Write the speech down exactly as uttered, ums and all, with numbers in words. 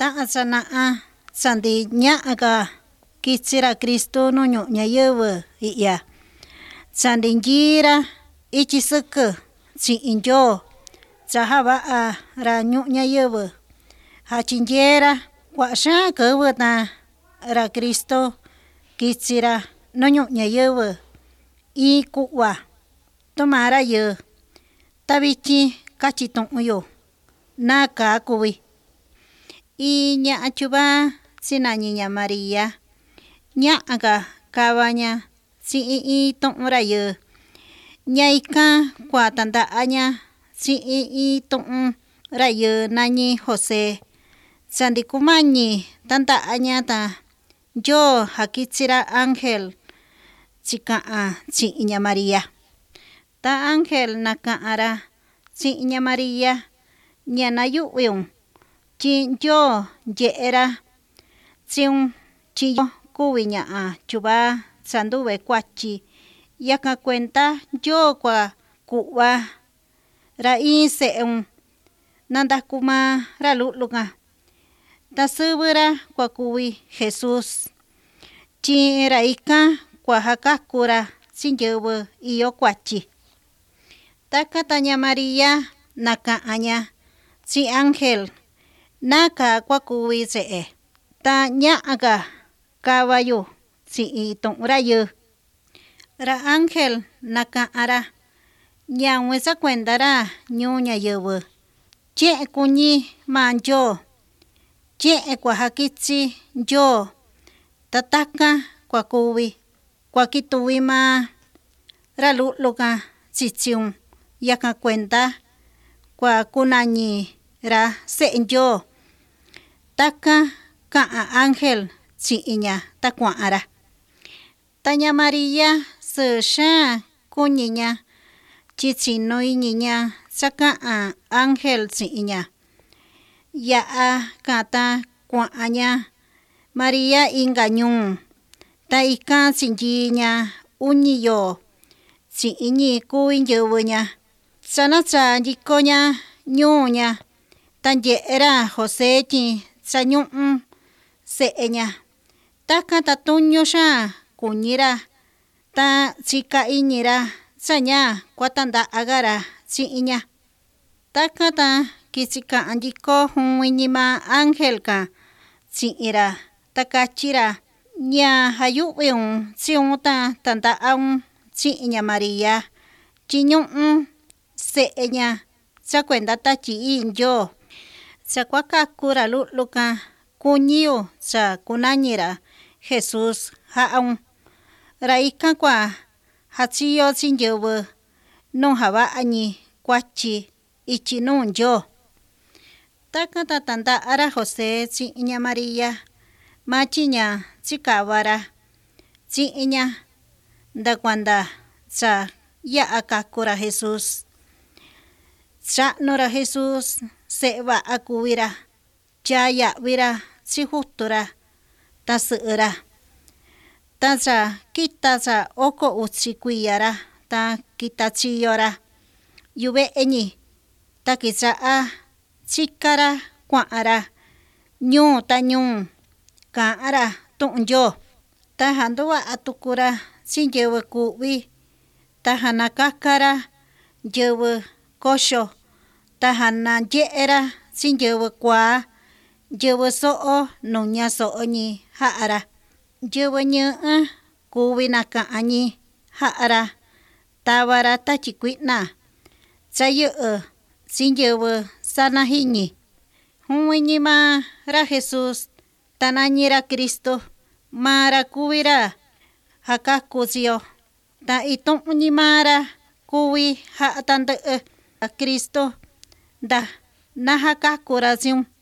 Ta'a sana'a sandi ña'aka kitsira Cristo nuu ñu'u ñayɨvɨ i'ya sandintyíra ityi sɨkɨ tsi'in Ndyoo chajava'ara ñu'u ñayɨvɨ jachindyeera kua'a xaan kɨvɨ ta ra Cristo kitsira nu ñu'u ñayɨvɨ iin ku'va tumaa rayɨɨ ta vityin kachitu'un‑yu naa kaa kuvi. Iin ña'a tyuva sinañi ña María ña'aka kava‑ña chi'in iin tu'un rayɨɨ ña ikan kua tanda'a‑ña chi'in iin tu'un rayɨɨ nañi José cha‑ndi kumañi tanda'a‑ña ta Ndyoo jakitsira ángel chika'an chi'in ña María. Ta ángel naka'an‑ra chi'in ña María ña nayu'vi‑un tyi Ndyoo ndye'e‑ra chiun tyi kuvi ña'a tyuva cha nduve kuatyi yakan kuenda Ndyoo kua ku'va‑ra iin se'un nandaku maa ra lu'lu‑kan ta sɨvɨ‑ra kuakuvi Jesús tyi ra ikan kua jakaku‑ra chi nyɨvɨ iyo kuatyi. Takan ta ña María naka'an‑ña chi'in ángel naka kuakuvi se'e ta ña'aka kava‑yu chi'in tu'un rayɨɨ. Ra ángel naka'an‑ra ñaun chakuenda‑ra ñuu ñayɨvɨ tye'en kuñi maa Ndyoo tye'en kua jakityi Ndyoo ta takan kuakuvi kuakituvi maa ra lu'lu‑kan chichiun yakan kuenda kua kunañi‑ra se'e Ndyoo. Takan ka'an ángel chi'in‑ña ta kua'an‑ra. Ta ña María sɨɨ xaan kuñi‑ña tyi chinu iñi‑ña cha‑ka'an ángel chi'in‑ña. Ya'a kan ta kua'an‑ña María inga ñuu ta ikan chindyi‑ña uñi yoo chi'in ñii kuvi nyɨvɨ‑ña. Chanachaa ndyiko‑ña ñuu‑ña ta ndye'e‑ra José tyi chañu'un se'e‑ña. Takan ta tuñu xaan kuñi‑ra ta chika iñi‑ra chaña kuatanda'a‑ka‑ra chi'in‑ña. Takan ta kichi ka'an ndyiko juiñi maa ángel‑kan chi'in‑ra ta katyi‑ra ña jayu'vi‑un chiun ta tanda'a‑un chi'in ña María tyi ñu'un se'e‑ña cha kuenda Tatyi Ii Ndyoo cha kuakaku ra lu'lu‑kan kuñi‑yu cha kunañi‑ra Jesús ja'a‑un ra ikan kua jachiyo chi nyɨvɨ nuu java'a‑ñi kuatyi ityi nuu Ndyoo. Takan ta tanda'a ra José chi'in ña María maa tyi ña chikava‑ra chi'in‑ña ndakuanda cha ya'a kaku‑ra Jesús. Cha'nu‑ra Jesús se'e va'a kuvi‑ra tyaa ya'vi‑ra chi jutu‑ra ta sɨ'ɨ‑ra. Ta cha kita cha oko uchi kuiya‑ra ta kita chiyo‑ra yuve'e‑ñi ta kicha'a chika‑ra kua'an‑ra ñuu ta ñuu ka'an‑ra tu'un Ndyoo. Ta janduva'a tuku‑ra chi nyɨvɨ ku'vi ta janakaka‑ra nyɨvɨ koxo ta janandye'e‑ra chi nyɨvɨ kuaa nyɨvɨ so'o nuña so'o‑ñi ja'a‑ra. Nyɨvɨ ñɨɨ kuvi naka'an‑ñi ja'a‑ra tava‑ra tatyi kui'na cha yɨ'ɨ chi nyɨvɨ sanajiñi. Juiñi maa ra Jesús ta nañi‑ra Cristo maa‑ra kuvi‑ra jakaku chii‑yo ta itu'un‑ñi maa‑ra kuvi ja'a tandɨ'ɨ Cristo nda najakaku‑ra chiun.